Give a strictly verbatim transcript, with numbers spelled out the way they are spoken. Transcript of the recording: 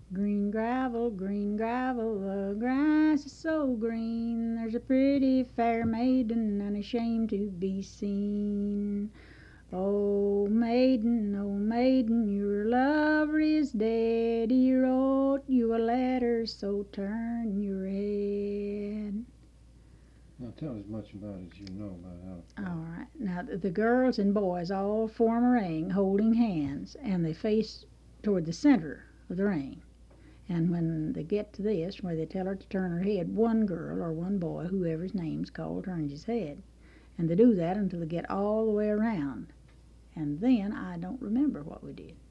Green gravel, green gravel, the grass is so green. There's a pretty fair maiden, unashamed to be seen. Oh maiden, oh maiden, your lover is dead. He wrote you a letter, so turn your head. Now tell as much about it as you know about how. All right. Now the the girls and boys all form a ring, holding hands, and they face toward the center of the ring. And when they get to this, where they tell her to turn her head, one girl or one boy, whoever's name's called, turns his head. And they do that until they get all the way around. And then I don't remember what we did.